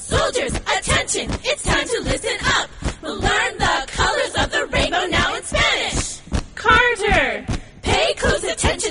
Soldiers, attention! It's time to listen up! We'll learn the colors of the rainbow now in Spanish! Carter! Pay close attention!